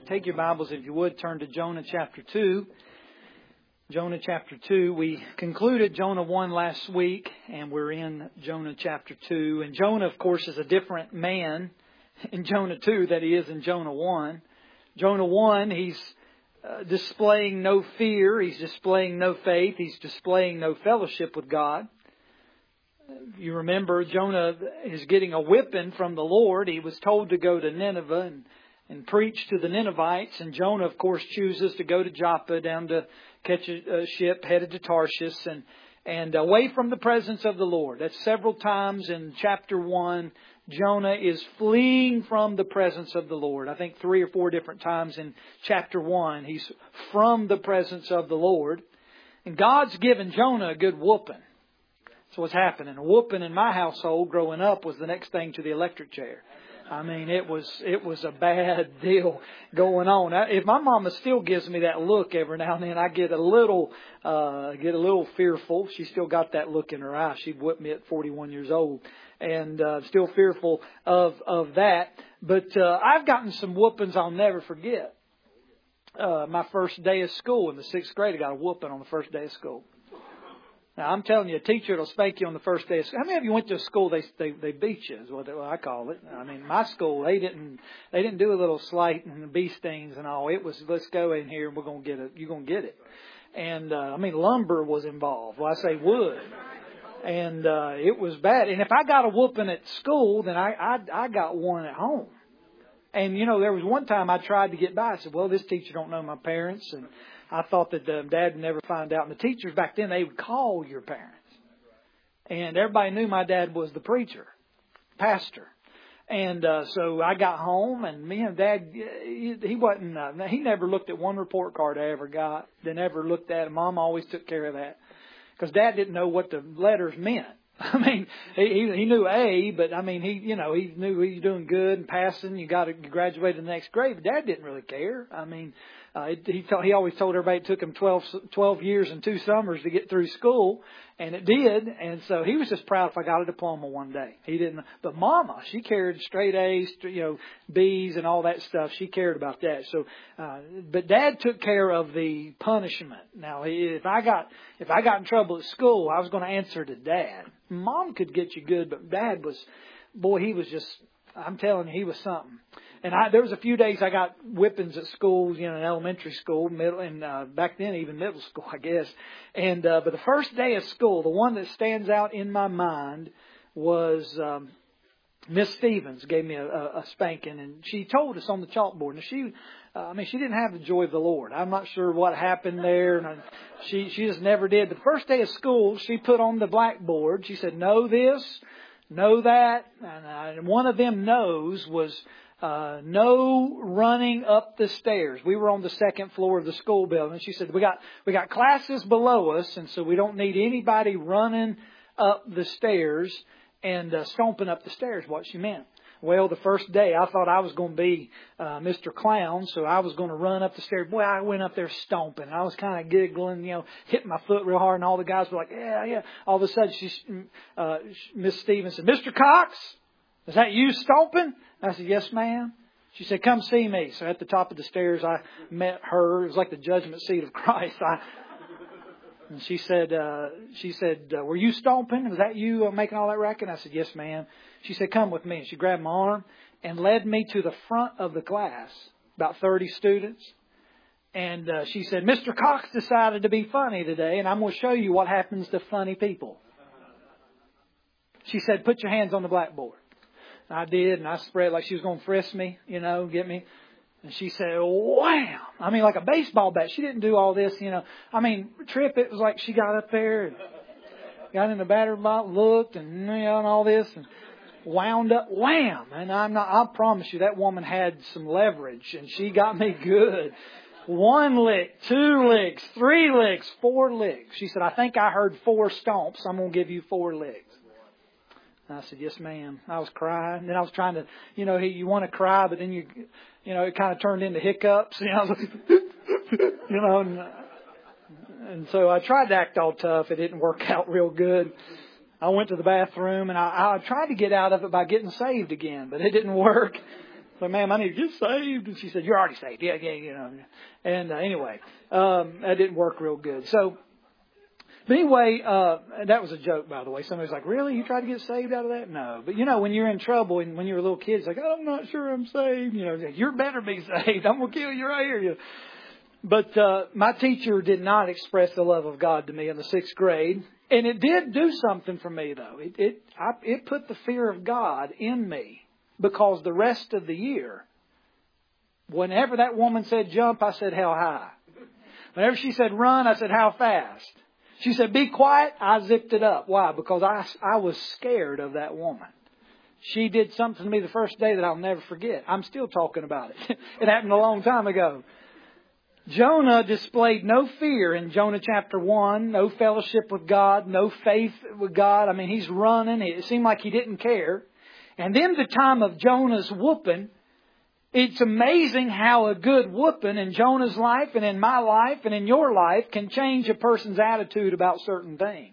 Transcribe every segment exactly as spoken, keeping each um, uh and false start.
Take your Bibles, if you would, turn to Jonah chapter two. Jonah chapter two. We concluded Jonah one last week, and we're in Jonah chapter two. And Jonah, of course, is a different man in Jonah two than he is in Jonah one. Jonah one, he's uh, displaying no fear. He's displaying no faith. He's displaying no fellowship with God. You remember, Jonah is getting a whipping from the Lord. He was told to go to Nineveh and and preach to the Ninevites. And Jonah, of course, chooses to go to Joppa, down to catch a, a ship headed to Tarshish and, and away from the presence of the Lord. That's several times in chapter one. Jonah is fleeing from the presence of the Lord. I think three or four different times in chapter one, he's from the presence of the Lord. And God's given Jonah a good whooping. So what's happening? A whooping in my household growing up was the next thing to the electric chair. I mean, it was it was a bad deal going on. If my mama still gives me that look every now and then, I get a little uh, get a little fearful. She still got that look in her eye. She'd whipped me at forty-one years old, and uh, still fearful of of that. But uh, I've gotten some whoopings I'll never forget. Uh, my first day of school in the sixth grade, I got a whooping on the first day of school. Now, I'm telling you, a teacher will spank you on the first day of school. How many of you went to a school they they, they beat you? Is what, they, what I call it. I mean, my school they didn't they didn't do a little slight and bee stings and all. It was, let's go in here and we're gonna get it. You're gonna get it. And uh, I mean, lumber was involved. Well, I say wood, and uh, it was bad. And if I got a whooping at school, then I I, I got one at home. And you know, there was one time I tried to get by. I said, well, this teacher don't know my parents, and I thought that uh, Dad would never find out. And the teachers back then, they would call your parents. And everybody knew my dad was the preacher, pastor. And uh, so I got home, and me and Dad, he, he wasn't, uh, he never looked at one report card I ever got. They never looked at it. Mom always took care of that. Because Dad didn't know what the letters meant. I mean, he he knew A, but I mean, he, you know, he knew he was doing good and passing. You got to graduate to the next grade. But Dad didn't really care. I mean, uh, he told, he always told everybody it took him twelve, twelve years and two summers to get through school. And it did. And so he was just proud if I got a diploma one day. He didn't. But Mama, she cared straight A's, you know, B's and all that stuff. She cared about that. So, uh, but Dad took care of the punishment. Now, if I got, if I got in trouble at school, I was going to answer to Dad. Mom could get you good, but Dad was, boy, he was just, I'm telling you, he was something. And I, there was a few days I got whippings at schools, you know, in elementary school, middle, and uh, back then even middle school, I guess. And uh, but the first day of school, the one that stands out in my mind was um, Miss Stevens gave me a, a, a spanking, and she told us on the chalkboard. Now she, uh, I mean, she didn't have the joy of the Lord. I'm not sure what happened there, and I, she she just never did. The first day of school, she put on the blackboard. She said, "Know this, know that," and, uh, and one of them knows was. Uh, no running up the stairs. We were on the second floor of the school building. She said, we got, we got classes below us. And so we don't need anybody running up the stairs and uh, stomping up the stairs, what she meant. Well, the first day I thought I was going to be uh, Mister Clown. So I was going to run up the stairs. Boy, I went up there stomping. I was kind of giggling, you know, hitting my foot real hard. And all the guys were like, yeah, yeah. All of a sudden, she, uh, Miss Stevens said, Mister Cox, is that you stomping? I said, yes, ma'am. She said, come see me. So at the top of the stairs, I met her. It was like the judgment seat of Christ. I, and she said, uh, she said, uh, were you stomping? Was that you uh, making all that racket? I said, yes, ma'am. She said, come with me. And she grabbed my arm and led me to the front of the class, about thirty students. And uh, she said, Mister Cox decided to be funny today, and I'm going to show you what happens to funny people. She said, put your hands on the blackboard. I did, and I spread like she was going to frisk me, you know, get me. And she said, wham! I mean, like a baseball bat. She didn't do all this, you know. I mean, Trip, it was like she got up there and got in the battery box, looked, and, you know, and all this, and wound up, wham! And I'm not, I promise you, that woman had some leverage, and she got me good. One lick, two licks, three licks, four licks. She said, I think I heard four stomps. I'm going to give you four licks. I said, yes, ma'am. I was crying. Then I was trying to, you know, you want to cry, but then you, you know, it kind of turned into hiccups. You know, I was like, you know, and, and so I tried to act all tough. It didn't work out real good. I went to the bathroom and I, I tried to get out of it by getting saved again, but it didn't work. Like, ma'am, I need to get saved. And she said, you're already saved. Yeah, yeah, you know. And uh, anyway, um, that didn't work real good. So, but anyway, uh, that was a joke, by the way. Somebody's like, really? You tried to get saved out of that? No. But, you know, when you're in trouble and when you're a little kid, it's like, oh, I'm not sure I'm saved. You know, you better be saved. I'm going to kill you right here. You know. But uh, my teacher did not express the love of God to me in the sixth grade. And it did do something for me, though. It it, I, it put the fear of God in me. Because the rest of the year, whenever that woman said jump, I said how high. Whenever she said run, I said how fast. She said be quiet, I zipped it up. Why? Because I, I was scared of that woman. She did something to me the first day that I'll never forget. I'm still talking about it. It happened a long time ago. Jonah displayed no fear in Jonah chapter one, no fellowship with God, no faith with God. I mean, he's running. It seemed like he didn't care. And then the time of Jonah's whooping, it's amazing how a good whooping in Jonah's life and in my life and in your life can change a person's attitude about certain things.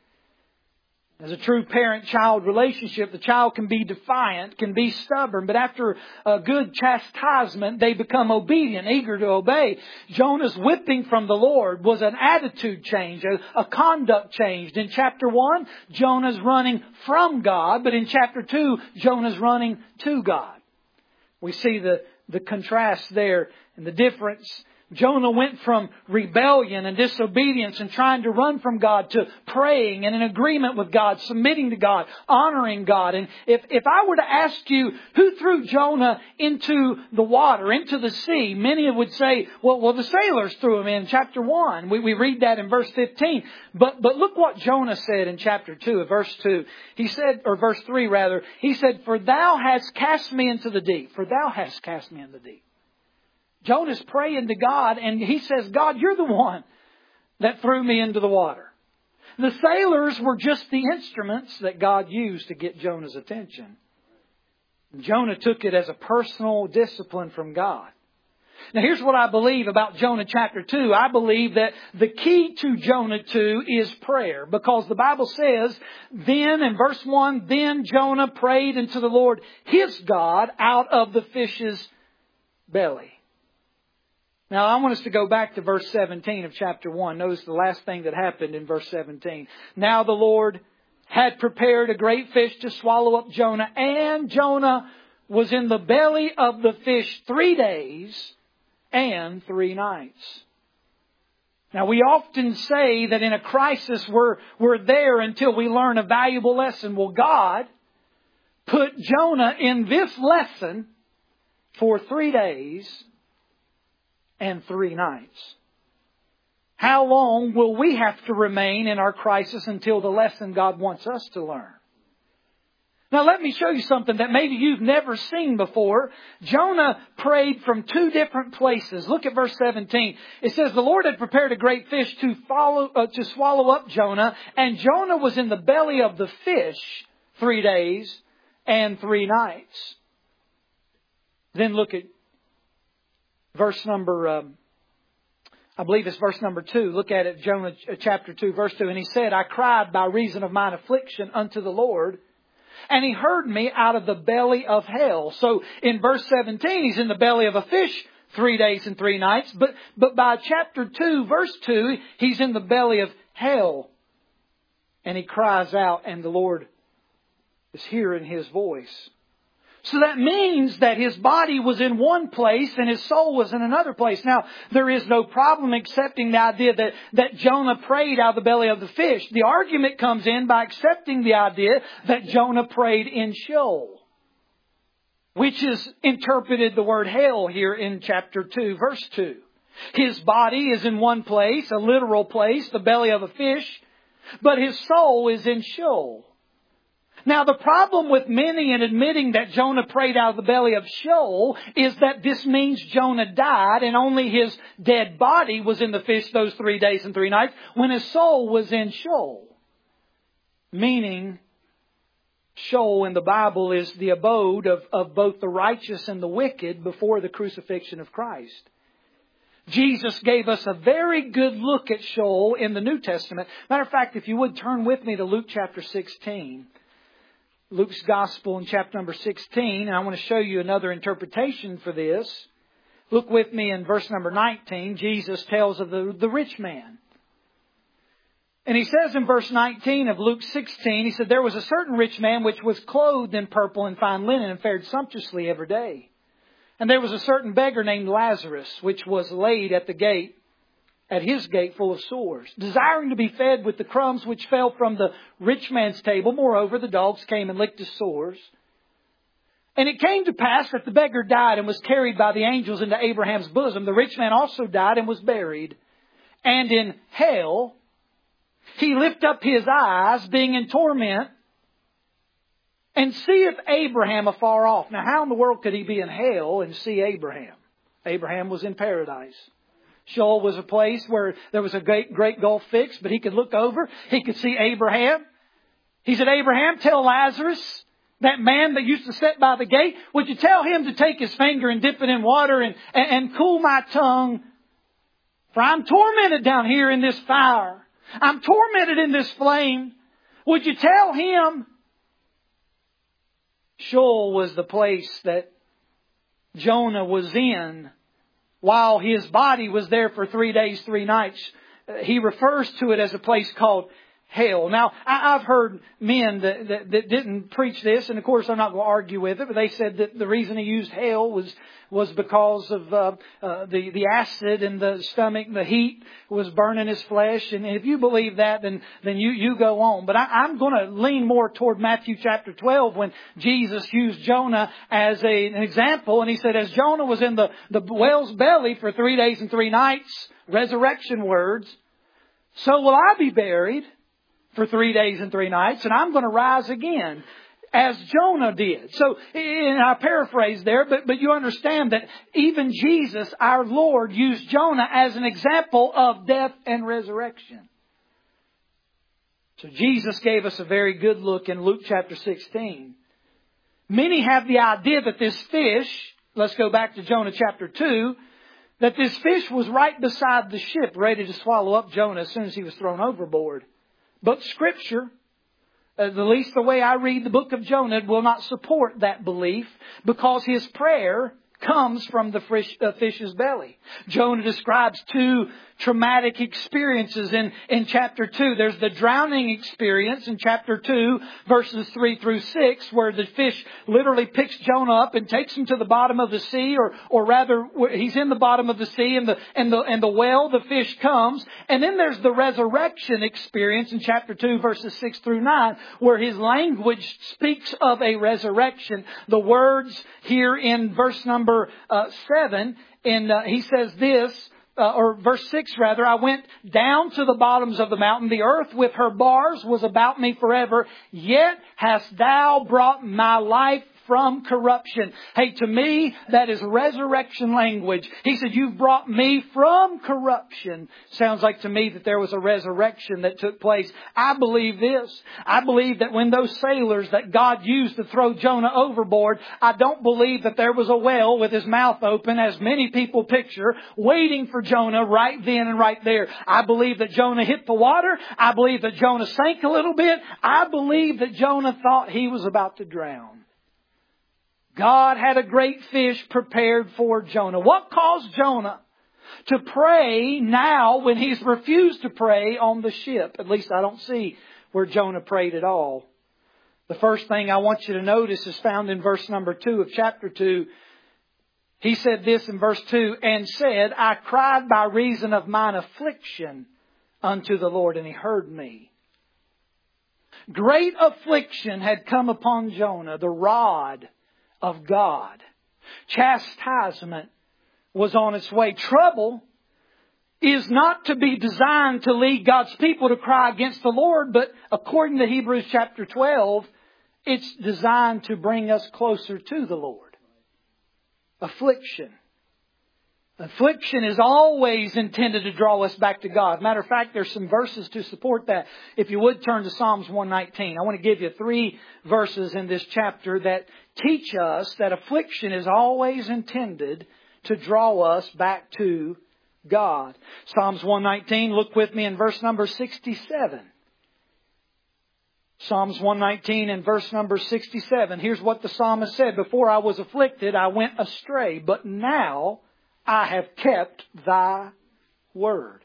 As a true parent-child relationship, the child can be defiant, can be stubborn, but after a good chastisement, they become obedient, eager to obey. Jonah's whipping from the Lord was an attitude change, a, a conduct change. In chapter one, Jonah's running from God, but in chapter two, Jonah's running to God. We see the, the contrast there and the difference. Jonah went from rebellion and disobedience and trying to run from God to praying and in agreement with God, submitting to God, honoring God. And if, if I were to ask you who threw Jonah into the water, into the sea, many would say, well, well the sailors threw him in chapter one. We, we read that in verse fifteen. But, but look what Jonah said in chapter two, verse two. He said, or verse three rather, he said, for thou hast cast me into the deep. For thou hast cast me into the deep. Jonah's praying to God and he says, God, you're the one that threw me into the water. The sailors were just the instruments that God used to get Jonah's attention. Jonah took it as a personal discipline from God. Now here's what I believe about Jonah chapter two. I believe that the key to Jonah two is prayer. Because the Bible says, then in verse one, then Jonah prayed unto the Lord his God out of the fish's belly. Now, I want us to go back to verse seventeen of chapter one. Notice the last thing that happened in verse seventeen. Now the Lord had prepared a great fish to swallow up Jonah, and Jonah was in the belly of the fish three days and three nights. Now, we often say that in a crisis we're, we're there until we learn a valuable lesson. Well, God put Jonah in this lesson for three days and three nights. How long will we have to remain in our crisis until the lesson God wants us to learn? Now let me show you something that maybe you've never seen before. Jonah prayed from two different places. Look at verse seventeen. It says, the Lord had prepared a great fish to follow, uh, to swallow up Jonah, and Jonah was in the belly of the fish three days and three nights. Then look at verse number, um, I believe it's verse number two. Look at it, Jonah chapter two, verse two. And he said, I cried by reason of mine affliction unto the Lord, and He heard me out of the belly of hell. So in verse seventeen, he's in the belly of a fish three days and three nights. But, but by chapter two, verse two, he's in the belly of hell. And he cries out, and the Lord is hearing his voice. So that means that his body was in one place and his soul was in another place. Now, there is no problem accepting the idea that, that Jonah prayed out of the belly of the fish. The argument comes in by accepting the idea that Jonah prayed in Sheol, which is interpreted the word hell here in chapter two, verse two. His body is in one place, a literal place, the belly of a fish, but his soul is in Sheol. Now, the problem with many in admitting that Jonah prayed out of the belly of Sheol is that this means Jonah died and only his dead body was in the fish those three days and three nights when his soul was in Sheol. Meaning, Sheol in the Bible is the abode of, of both the righteous and the wicked before the crucifixion of Christ. Jesus gave us a very good look at Sheol in the New Testament. Matter of fact, if you would turn with me to Luke chapter sixteen. Luke's Gospel in chapter number sixteen. And I want to show you another interpretation for this. Look with me in verse number nineteen. Jesus tells of the, the rich man. And he says in verse nineteen of Luke sixteen, he said, there was a certain rich man which was clothed in purple and fine linen and fared sumptuously every day. And there was a certain beggar named Lazarus, which was laid at the gate, at his gate full of sores, desiring to be fed with the crumbs which fell from the rich man's table. Moreover, the dogs came and licked his sores. And it came to pass that the beggar died and was carried by the angels into Abraham's bosom. The rich man also died and was buried. And in hell he lift up his eyes, being in torment, and seeth Abraham afar off. Now, how in the world could he be in hell and see Abraham? Abraham was in paradise. Sheol was a place where there was a great, great gulf fixed, but he could look over. He could see Abraham. He said, Abraham, tell Lazarus, that man that used to sit by the gate, would you tell him to take his finger and dip it in water and, and, and cool my tongue? For I'm tormented down here in this fire. I'm tormented in this flame. Would you tell him? Sheol was the place that Jonah was in while his body was there for three days, three nights. He refers to it as a place called hell. Now, I've heard men that, that, that didn't preach this, and of course I'm not going to argue with it, but they said that the reason he used hell was was because of uh, uh, the, the acid in the stomach, the heat was burning his flesh. And if you believe that, then, then you, you go on. But I, I'm going to lean more toward Matthew chapter twelve when Jesus used Jonah as a, an example. And he said, as Jonah was in the, the whale's belly for three days and three nights, resurrection words, so will I be buried for three days and three nights, and I'm going to rise again, as Jonah did. So, and I paraphrase there, but, but you understand that even Jesus, our Lord, used Jonah as an example of death and resurrection. So Jesus gave us a very good look in Luke chapter sixteen. Many have the idea that this fish, let's go back to Jonah chapter two, that this fish was right beside the ship, ready to swallow up Jonah as soon as he was thrown overboard. But Scripture, at least the way I read the book of Jonah, will not support that belief because his prayer comes from the fish, uh, fish's belly. Jonah describes two traumatic experiences in, in chapter two. There's the drowning experience in chapter two, verses three through six, where the fish literally picks Jonah up and takes him to the bottom of the sea, or, or rather, he's in the bottom of the sea and the, and the, and the well, the fish comes. And then there's the resurrection experience in chapter two, verses six through nine, where his language speaks of a resurrection. The words here in verse number uh, seven, and uh, he says this, Uh, or verse six rather, I went down to the bottoms of the mountain. The earth with her bars was about me forever. Yet hast thou brought my life from corruption. Hey, to me, that is resurrection language. He said, you've brought me from corruption. Sounds like to me that there was a resurrection that took place. I believe this. I believe that when those sailors that God used to throw Jonah overboard, I don't believe that there was a whale with his mouth open, as many people picture, waiting for Jonah right then and right there. I believe that Jonah hit the water. I believe that Jonah sank a little bit. I believe that Jonah thought he was about to drown. God had a great fish prepared for Jonah. What caused Jonah to pray now when he's refused to pray on the ship? At least I don't see where Jonah prayed at all. The first thing I want you to notice is found in verse number two of chapter two. He said this in verse two, and said, I cried by reason of mine affliction unto the Lord, and He heard me. Great affliction had come upon Jonah, the rod of God. Chastisement was on its way. Trouble is not to be designed to lead God's people to cry against the Lord, but according to Hebrews chapter twelve, it's designed to bring us closer to the Lord. Affliction. Affliction is always intended to draw us back to God. Matter of fact, there's some verses to support that. If you would turn to Psalms one nineteen. I want to give you three verses in this chapter that teach us that affliction is always intended to draw us back to God. Psalms one nineteen, look with me in verse number sixty-seven. Psalms one nineteen and verse number sixty-seven. Here's what the psalmist said. Before I was afflicted, I went astray, but now I have kept Thy word.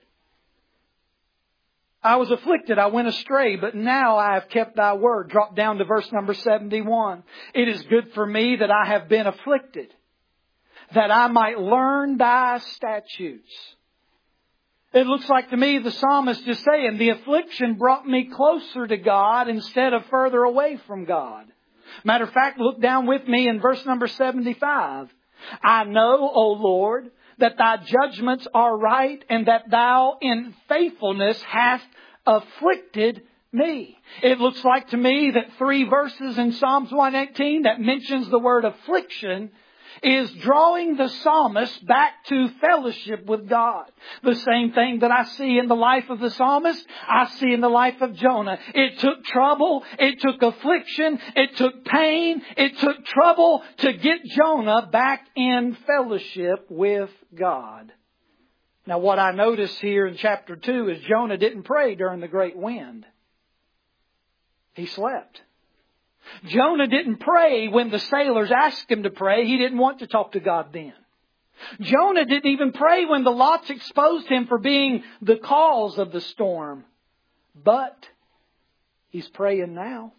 I was afflicted, I went astray, but now I have kept Thy word. Drop down to verse number seventy-one. It is good for me that I have been afflicted, that I might learn Thy statutes. It looks like to me the psalmist is saying, the affliction brought me closer to God instead of further away from God. Matter of fact, look down with me in verse number seventy-five. I know, O Lord, that Thy judgments are right, and that Thou in faithfulness hast afflicted me. It looks like to me that three verses in Psalms one eighteen that mentions the word affliction is drawing the psalmist back to fellowship with God. The same thing that I see in the life of the psalmist, I see in the life of Jonah. It took trouble, it took affliction, it took pain, it took trouble to get Jonah back in fellowship with God. Now what I notice here in chapter two is Jonah didn't pray during the great wind. He slept. Jonah didn't pray when the sailors asked him to pray. He didn't want to talk to God then. Jonah didn't even pray when the lots exposed him for being the cause of the storm. But he's praying now.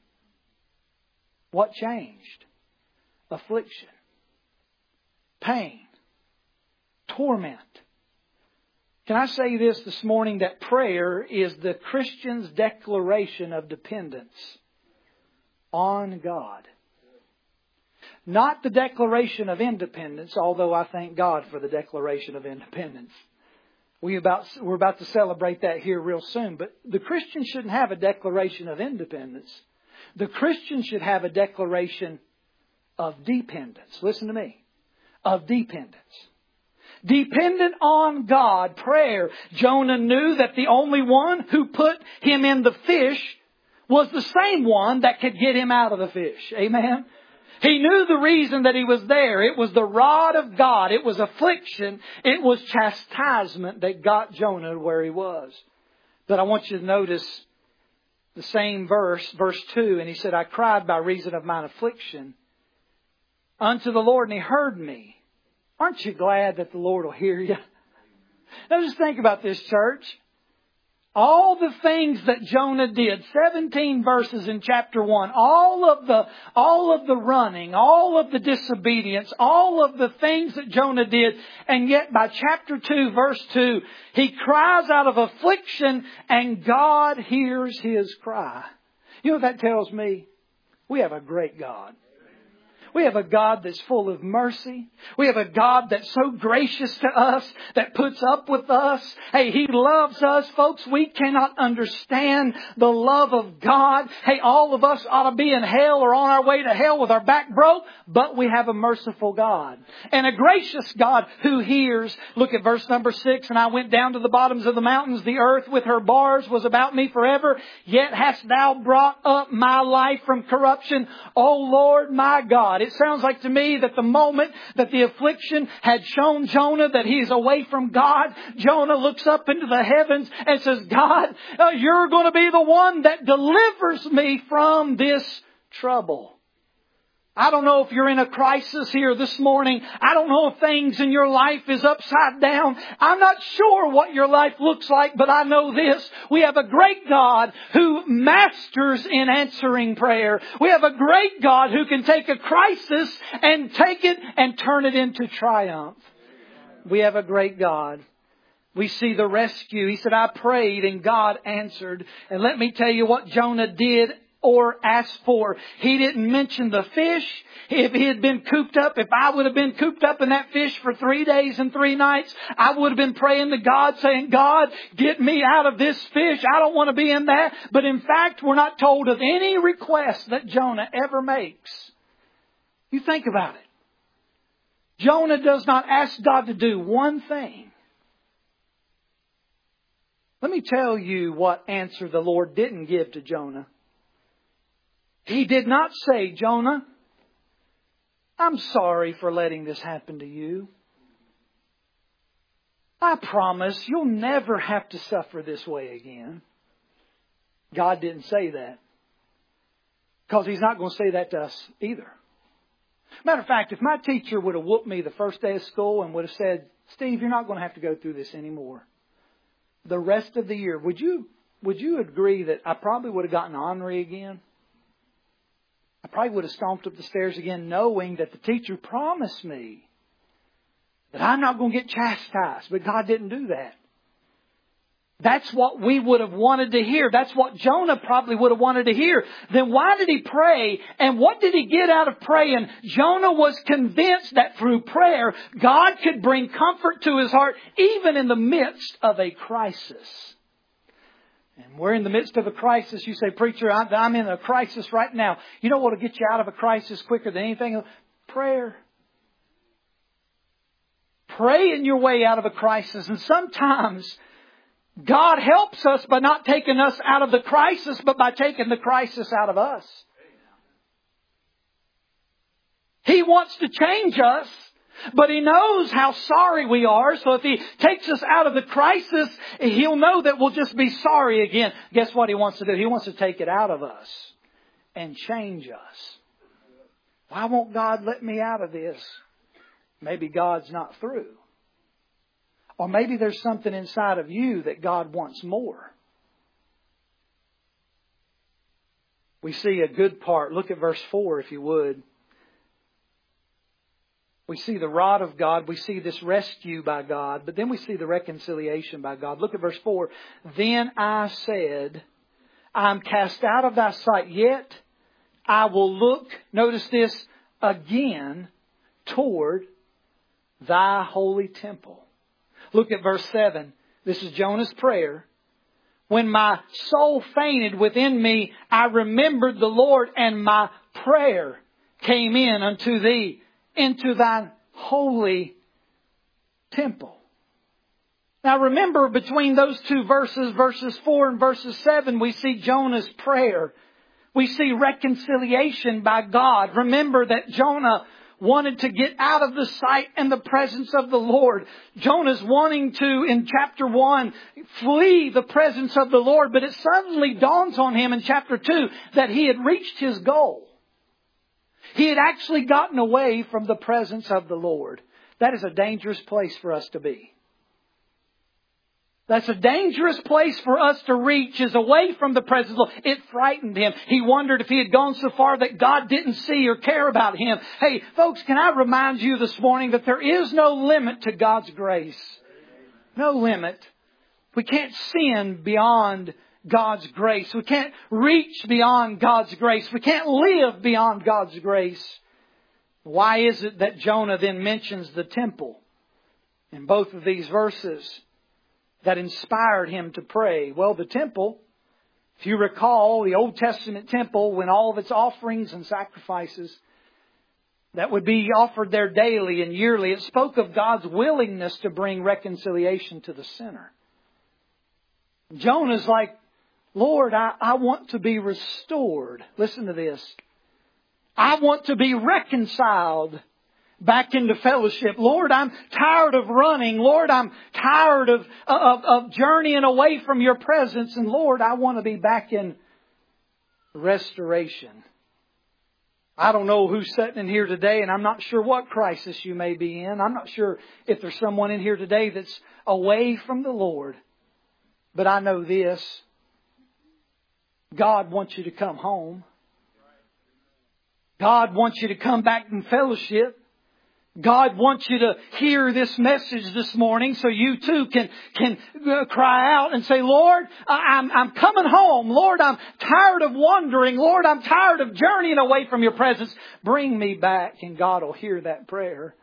What changed? Affliction, pain, torment. Can I say this this morning, that prayer is the Christian's declaration of dependence on God. Not the declaration of independence, although I thank God for the declaration of independence. We about, we're about to celebrate that here real soon. But the Christian shouldn't have a declaration of independence. The Christian should have a declaration of dependence. Listen to me. Of dependence. Dependent on God, prayer. Jonah knew that the only one who put him in the fish was the same one that could get him out of the fish. Amen. He knew the reason that he was there. It was the rod of God. It was affliction. It was chastisement that got Jonah where he was. But I want you to notice the same verse, verse two. And he said, I cried by reason of mine affliction unto the Lord, and He heard me. Aren't you glad that the Lord will hear you? Now just think about this, church. All the things that Jonah did, seventeen verses in chapter one, all of the, all of the running, all of the disobedience, all of the things that Jonah did, and yet by chapter two, verse two, he cries out of affliction and God hears his cry. You know what that tells me? We have a great God. We have a God that's full of mercy. We have a God that's so gracious to us, that puts up with us. Hey, He loves us, folks. We cannot understand the love of God. Hey, all of us ought to be in hell or on our way to hell with our back broke, but we have a merciful God and a gracious God who hears. Look at verse number six. And I went down to the bottoms of the mountains. The earth with her bars was about me forever. Yet hast Thou brought up my life from corruption, O Lord my God. It sounds like to me that the moment that the affliction had shown Jonah that he's away from God, Jonah looks up into the heavens and says, God, uh, You're going to be the one that delivers me from this trouble. I don't know if you're in a crisis here this morning. I don't know if things in your life is upside down. I'm not sure what your life looks like, but I know this. We have a great God who masters in answering prayer. We have a great God who can take a crisis and take it and turn it into triumph. We have a great God. We see the rescue. He said, I prayed and God answered. And let me tell you what Jonah did or asked for. He didn't mention the fish. If he had been cooped up, if I would have been cooped up in that fish for three days and three nights, I would have been praying to God saying, God, get me out of this fish. I don't want to be in that. But in fact, we're not told of any request that Jonah ever makes. You think about it. Jonah does not ask God to do one thing. Let me tell you what answer the Lord didn't give to Jonah. He did not say, Jonah, I'm sorry for letting this happen to you. I promise you'll never have to suffer this way again. God didn't say that. Because He's not going to say that to us either. Matter of fact, if my teacher would have whooped me the first day of school and would have said, Steve, you're not going to have to go through this anymore. The rest of the year, would you would you agree that I probably would have gotten ornery again? I probably would have stomped up the stairs again knowing that the teacher promised me that I'm not going to get chastised. But God didn't do that. That's what we would have wanted to hear. That's what Jonah probably would have wanted to hear. Then why did he pray? And what did he get out of praying? Jonah was convinced that through prayer, God could bring comfort to his heart, even in the midst of a crisis. And we're in the midst of a crisis. You say, preacher, I'm in a crisis right now. You know what will get you out of a crisis quicker than anything? Prayer. Pray in your way out of a crisis. And sometimes God helps us by not taking us out of the crisis, but by taking the crisis out of us. He wants to change us, but He knows how sorry we are. So if He takes us out of the crisis, He'll know that we'll just be sorry again. Guess what He wants to do? He wants to take it out of us and change us. Why won't God let me out of this? Maybe God's not through. Or maybe there's something inside of you that God wants more. We see a good part. Look at verse four if you would. We see the rod of God. We see this rescue by God. But then we see the reconciliation by God. Look at verse four. Then I said, I'm cast out of thy sight, yet I will look, notice this, again toward thy holy temple. Look at verse seven. This is Jonah's prayer. When my soul fainted within me, I remembered the Lord, and my prayer came in unto thee, into thine holy temple. Now remember, between those two verses, verses four and verses seven, we see Jonah's prayer. We see reconciliation by God. Remember that Jonah wanted to get out of the sight and the presence of the Lord. Jonah's wanting to, in chapter one, flee the presence of the Lord. But it suddenly dawns on him in chapter two that he had reached his goal. He had actually gotten away from the presence of the Lord. That is a dangerous place for us to be. That's a dangerous place for us to reach, is away from the presence of the Lord. It frightened him. He wondered if he had gone so far that God didn't see or care about him. Hey, folks, can I remind you this morning that there is no limit to God's grace? No limit. We can't sin beyond God's grace. We can't reach beyond God's grace. We can't live beyond God's grace. Why is it that Jonah then mentions the temple in both of these verses that inspired him to pray? Well, the temple, if you recall, the Old Testament temple, when all of its offerings and sacrifices that would be offered there daily and yearly, it spoke of God's willingness to bring reconciliation to the sinner. Jonah's like, Lord, I, I want to be restored. Listen to this. I want to be reconciled back into fellowship. Lord, I'm tired of running. Lord, I'm tired of, of, of journeying away from your presence. And Lord, I want to be back in restoration. I don't know who's sitting in here today, and I'm not sure what crisis you may be in. I'm not sure if there's someone in here today that's away from the Lord. But I know this. God wants you to come home. God wants you to come back in fellowship. God wants you to hear this message this morning so you too can can cry out and say, Lord, I'm, I'm coming home. Lord, I'm tired of wandering. Lord, I'm tired of journeying away from your presence. Bring me back. And God will hear that prayer.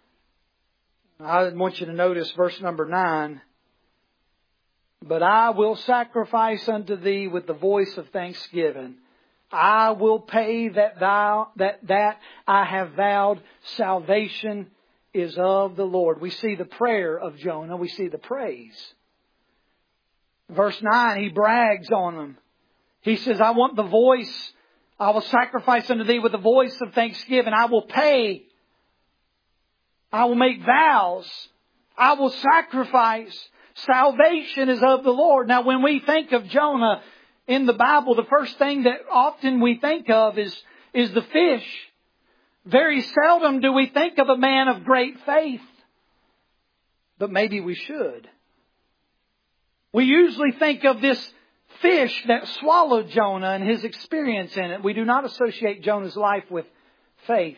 I want you to notice verse number nine. But I will sacrifice unto thee with the voice of thanksgiving. I will pay that thou, that, that I have vowed. Salvation is of the Lord. We see the prayer of Jonah. We see the praise. Verse nine, he brags on them. He says, I want the voice. I will sacrifice unto thee with the voice of thanksgiving. I will pay. I will make vows. I will sacrifice. Salvation is of the Lord. Now, when we think of Jonah, in the Bible, the first thing that often we think of is, is the fish. Very seldom do we think of a man of great faith. But maybe we should. We usually think of this fish that swallowed Jonah and his experience in it. We do not associate Jonah's life with faith.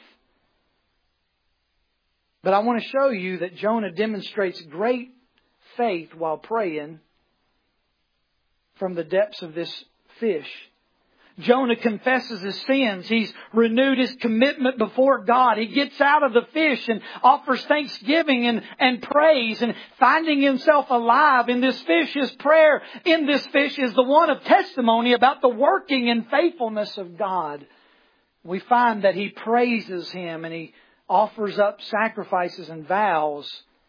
But I want to show you that Jonah demonstrates great faith while praying from the depths of this fish. Jonah confesses his sins. He's renewed his commitment before God. He gets out of the fish and offers thanksgiving and, and praise, and finding himself alive in this fish. His prayer in this fish is the one of testimony about the working and faithfulness of God. We find that he praises Him and he offers up sacrifices and vows,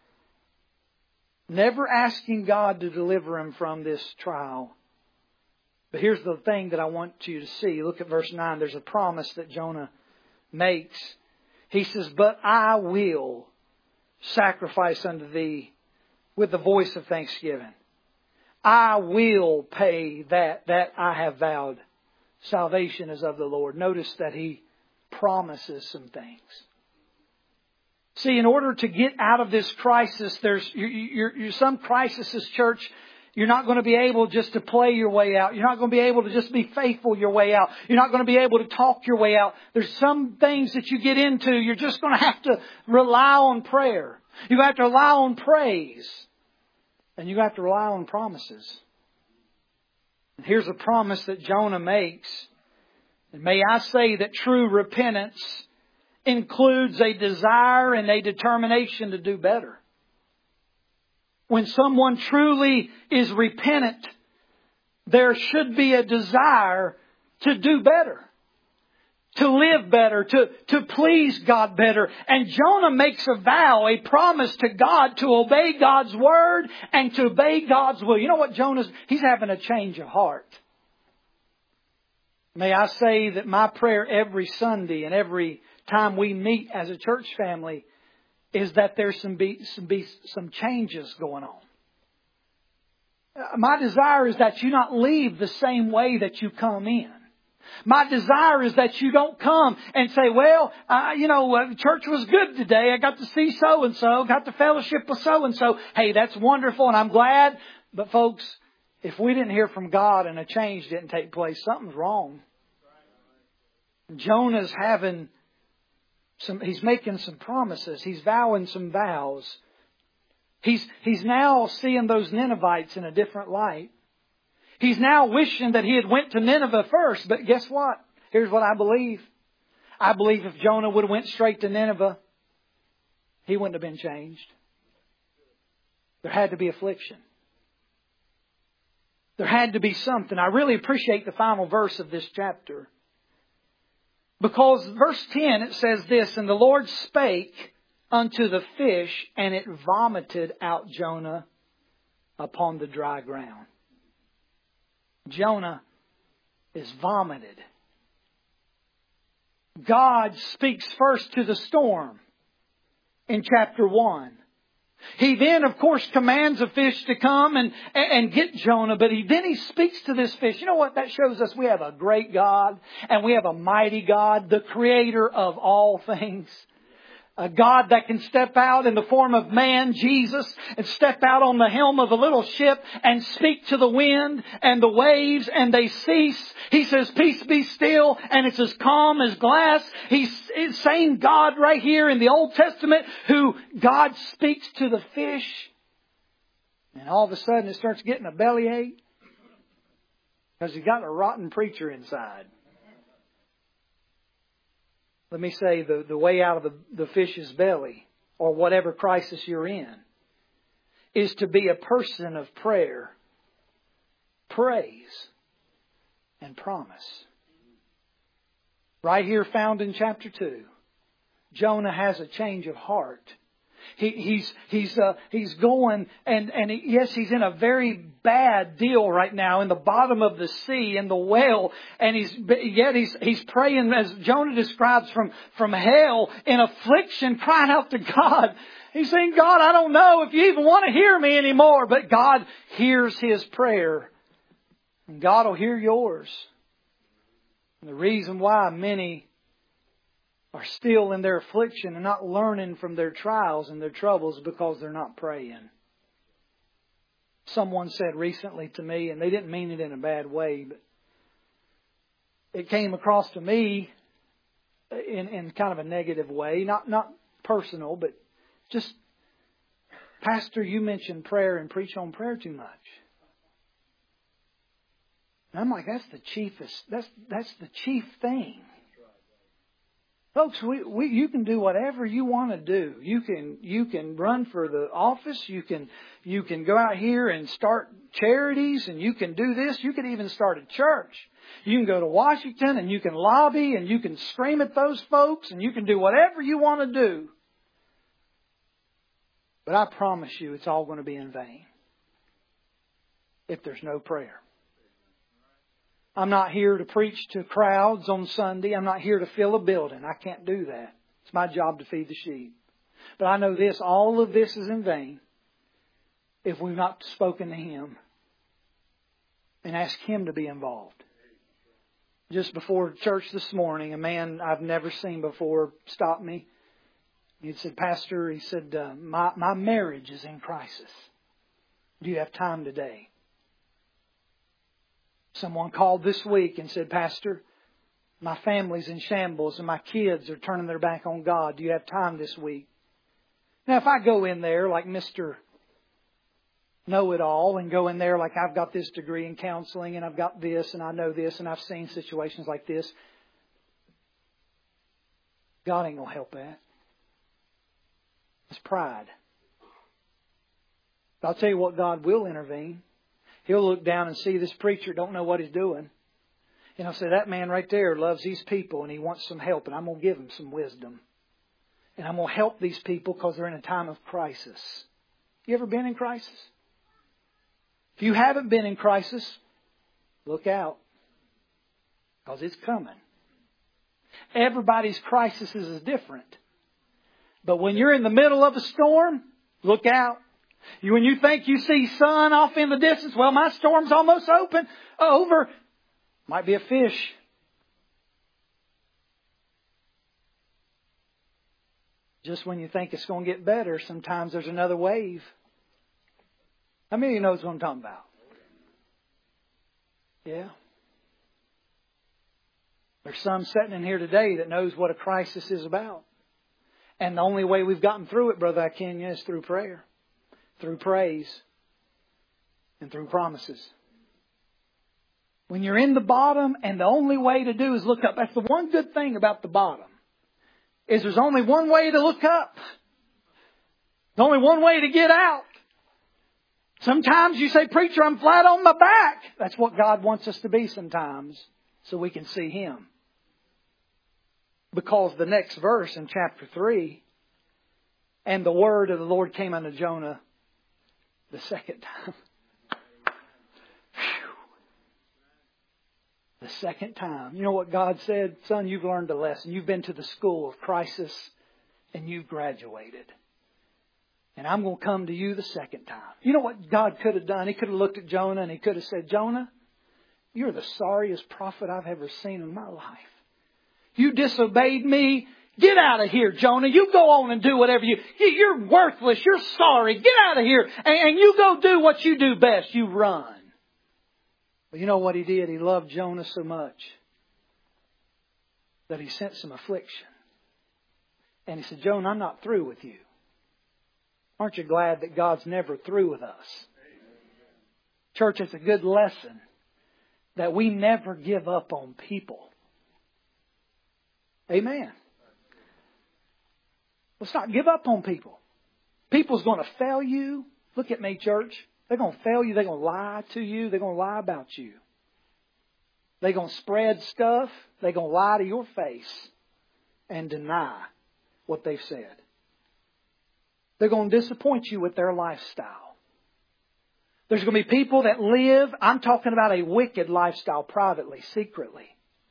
never asking God to deliver him from this trial. But here's the thing that I want you to see. Look at verse nine. There's a promise that Jonah makes. He says, "But I will sacrifice unto thee with the voice of thanksgiving. I will pay that that I have vowed. Salvation is of the Lord." Notice that he promises some things. See, in order to get out of this crisis, there's you're, you're, you're some crises, church. You're not going to be able just to play your way out. You're not going to be able to just be faithful your way out. You're not going to be able to talk your way out. There's some things that you get into, you're just going to have to rely on prayer. You have to rely on praise. And you have to rely on promises. And here's a promise that Jonah makes. And may I say that true repentance includes a desire and a determination to do better. When someone truly is repentant, there should be a desire to do better, to live better, to, to please God better. And Jonah makes a vow, a promise to God to obey God's word and to obey God's will. You know what Jonah's, he's having a change of heart. May I say that my prayer every Sunday and every time we meet as a church family is that there's some be, some be some changes going on. My desire is that you not leave the same way that you come in. My desire is that you don't come and say, well, uh, you know, uh, church was good today. I got to see so-and-so, got to fellowship with so-and-so. Hey, that's wonderful and I'm glad. But folks, if we didn't hear from God and a change didn't take place, something's wrong. Jonah's having some, he's making some promises. He's vowing some vows. He's, he's now seeing those Ninevites in a different light. He's now wishing that he had went to Nineveh first. But guess what? Here's what I believe. I believe if Jonah would have went straight to Nineveh, he wouldn't have been changed. There had to be affliction. There had to be something. I really appreciate the final verse of this chapter. Because verse ten, it says this, "And the Lord spake unto the fish, and it vomited out Jonah upon the dry ground." Jonah is vomited. God speaks first to the storm in chapter one. He then, of course, commands a fish to come and, and get Jonah, but he then he speaks to this fish. You know what? That shows us we have a great God and we have a mighty God, the creator of all things. A God that can step out in the form of man, Jesus, and step out on the helm of a little ship and speak to the wind and the waves and they cease. He says, "Peace be still," and it's as calm as glass. He's the same God right here in the Old Testament who God speaks to the fish. And all of a sudden it starts getting a bellyache because he's got a rotten preacher inside. Let me say the, the way out of the, the fish's belly, or whatever crisis you're in, is to be a person of prayer, praise, and promise. Right here found in chapter two, Jonah has a change of heart. He, he's he's uh, he's going and and he, yes, he's in a very bad deal right now in the bottom of the sea in the whale, and he's yet he's he's praying as Jonah describes from from hell in affliction, crying out to God. He's saying, "God, I don't know if you even want to hear me anymore," but God hears his prayer. And God will hear yours. And the reason why many are still in their affliction and not learning from their trials and their troubles is because they're not praying. Someone said recently to me, and they didn't mean it in a bad way, but it came across to me in, in kind of a negative way, not not personal, but just, Pastor, you mentioned prayer and preach on prayer too much. And I'm like, that's the chiefest, that's that's the chief thing. Folks, we, we, you can do whatever you want to do. You can you can run for the office. You can you can go out here and start charities, and you can do this. You can even start a church. You can go to Washington and you can lobby and you can scream at those folks and you can do whatever you want to do. But I promise you, it's all going to be in vain if there's no prayer. I'm not here to preach to crowds on Sunday. I'm not here to fill a building. I can't do that. It's my job to feed the sheep. But I know this, all of this is in vain if we've not spoken to Him and asked Him to be involved. Just before church this morning, a man I've never seen before stopped me. He said, Pastor, he said, uh, my, my marriage is in crisis. Do you have time today? Someone called this week and said, Pastor, my family's in shambles and my kids are turning their back on God. Do you have time this week? Now, if I go in there like Mister Know-it-all and go in there like I've got this degree in counseling and I've got this and I know this and I've seen situations like this, God ain't going to help that. It's pride. But I'll tell you what, God will intervene. He'll look down and see this preacher don't know what he's doing. And I'll say, that man right there loves these people and he wants some help. And I'm going to give him some wisdom. And I'm going to help these people because they're in a time of crisis. You ever been in crisis? If you haven't been in crisis, look out. Because it's coming. Everybody's crisis is different. But when you're in the middle of a storm, look out. You, when you think you see sun off in the distance, well, my storm's almost open, over. Might be a fish. Just when you think it's going to get better, sometimes there's another wave. How many of you knows what I'm talking about? Yeah. There's some sitting in here today that knows what a crisis is about. And the only way we've gotten through it, Brother Akenya, is through prayer. Through praise and through promises. When you're in the bottom and the only way to do is look up. That's the one good thing about the bottom. Is there's only one way to look up. There's only one way to get out. Sometimes you say, preacher, I'm flat on my back. That's what God wants us to be sometimes. So we can see Him. Because the next verse in chapter three. And the word of the Lord came unto Jonah the second time. The second time. You know what God said? Son, you've learned a lesson. You've been to the school of crisis and you've graduated. And I'm going to come to you the second time. You know what God could have done? He could have looked at Jonah and He could have said, Jonah, you're the sorriest prophet I've ever seen in my life. You disobeyed me. Get out of here, Jonah. You go on and do whatever you... You're worthless. You're sorry. Get out of here. And, and you go do what you do best. You run. But you know what He did? He loved Jonah so much that He sent some affliction. And He said, Jonah, I'm not through with you. Aren't you glad that God's never through with us? Church, it's a good lesson that we never give up on people. Amen. Let's not give up on people. People's going to fail you. Look at me, church. They're going to fail you. They're going to lie to you. They're going to lie about you. They're going to spread stuff. They're going to lie to your face and deny what they've said. They're going to disappoint you with their lifestyle. There's going to be people that live, I'm talking about a wicked lifestyle privately, secretly.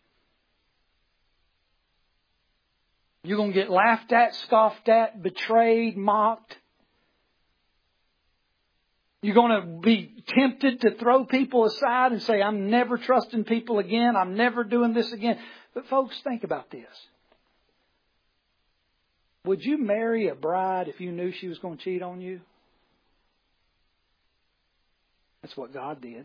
You're going to get laughed at, scoffed at, betrayed, mocked. You're going to be tempted to throw people aside and say, I'm never trusting people again. I'm never doing this again. But folks, think about this. Would you marry a bride if you knew she was going to cheat on you? That's what God did.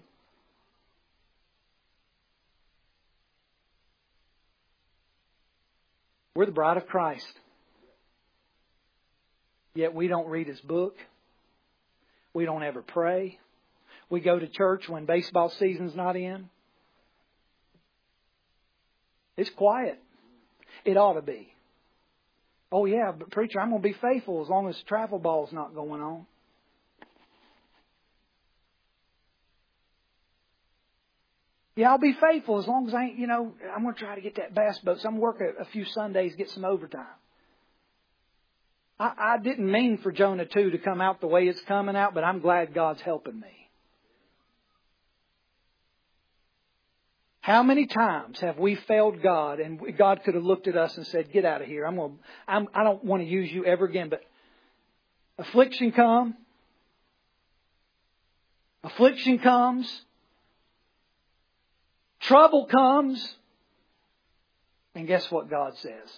We're the bride of Christ. Yet we don't read His book. We don't ever pray. We go to church when baseball season's not in. It's quiet. It ought to be. Oh yeah, but preacher, I'm going to be faithful as long as travel ball's not going on. Yeah, I'll be faithful as long as I ain't, you know, I'm going to try to get that bass boat. So I'm going to work a, a few Sundays, get some overtime. I, I didn't mean for Jonah two to come out the way it's coming out, but I'm glad God's helping me. How many times have we failed God and God could have looked at us and said, get out of here. I'm going to, I'm, I don't want to use you ever again. But affliction come. Affliction comes. Trouble comes. And guess what God says?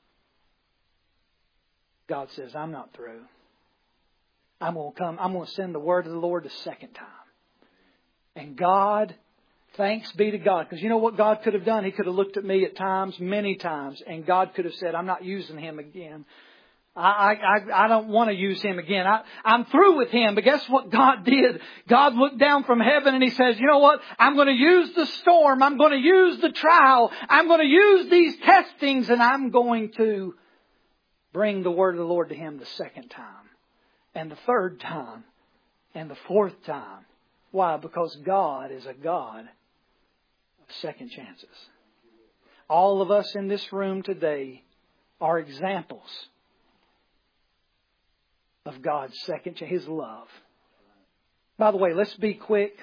God says, I'm not through. I'm going to come. I'm going to send the word of the Lord a second time. And God, thanks be to God. Because you know what God could have done? He could have looked at me at times, many times, and God could have said, I'm not using him again. I, I, I don't want to use him again. I, I'm through with him. But guess what God did? God looked down from heaven and He says, you know what? I'm going to use the storm. I'm going to use the trial. I'm going to use these testings, and I'm going to bring the word of the Lord to him the second time, and the third time, and the fourth time. Why? Because God is a God of second chances. All of us in this room today are examples of God's second chance, His love. By the way, let's be quick.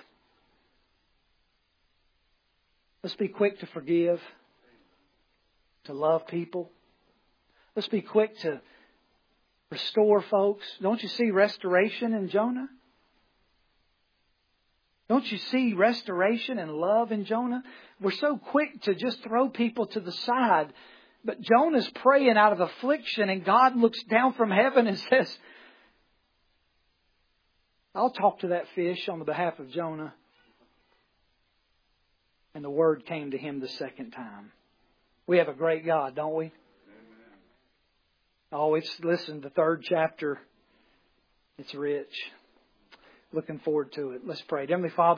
Let's be quick to forgive, to love people. Let's be quick to restore folks. Don't you see restoration in Jonah? Don't you see restoration and love in Jonah? We're so quick to just throw people to the side. But Jonah's praying out of affliction, and God looks down from heaven and says, I'll talk to that fish on the behalf of Jonah. And the word came to him the second time. We have a great God, don't we? Oh, it's, listen, the third chapter, it's rich. Looking forward to it. Let's pray. Heavenly Father,